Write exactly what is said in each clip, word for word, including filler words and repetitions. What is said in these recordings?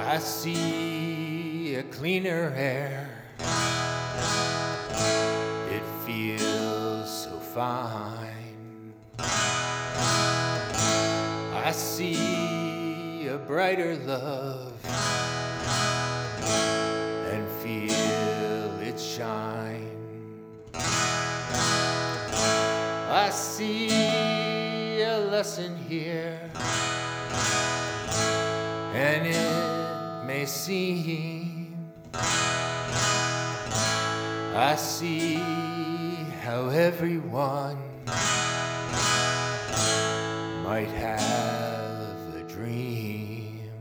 I see a cleaner air. It feels so fine. I see a brighter love and feel it shine. I see a lesson here, and it may seem I see how everyone might have a dream.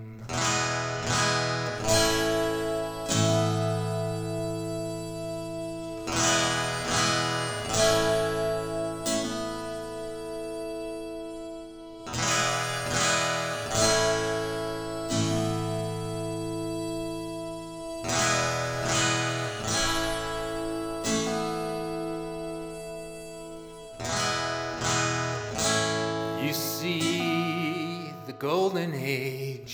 You see the golden age,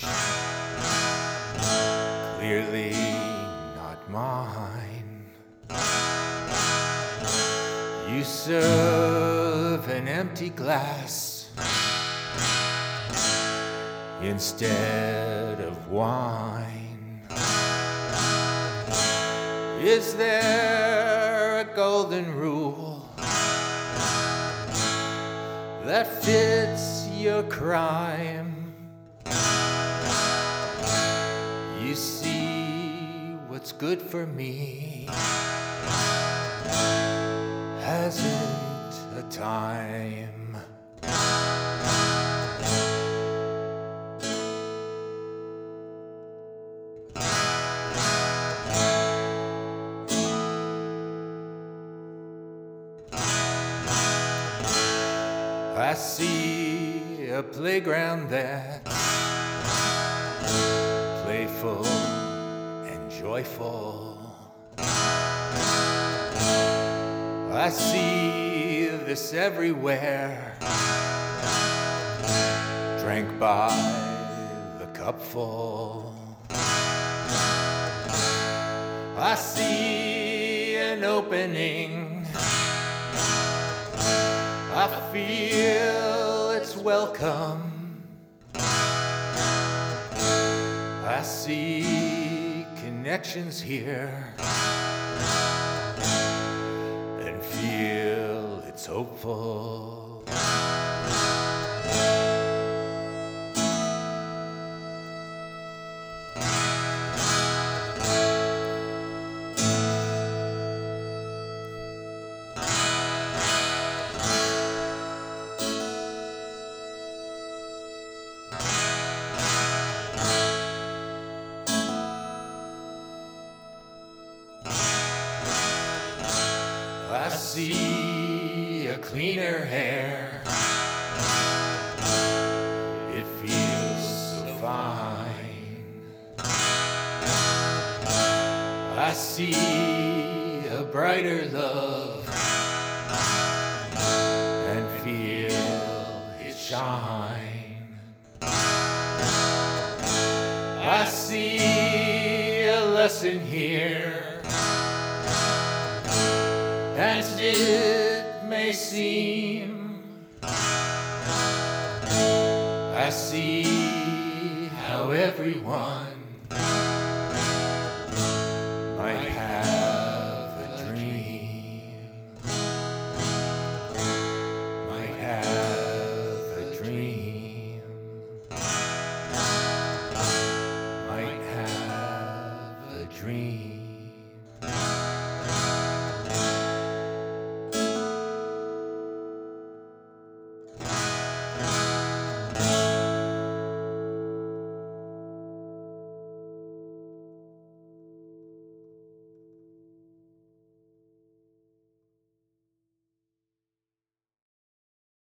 clearly not mine. You serve an empty glass instead of wine. Is there a golden rule that fits your crime? You see what's good for me hasn't a time. I see a playground that's playful and joyful. I see this everywhere, drank by the cupful. I see an opening, I feel it's welcome. I see connections here and feel it's hopeful. I see a cleaner air. It feels so fine. I see a brighter love and feel it shine. I see a lesson here, as it may seem. I see how everyone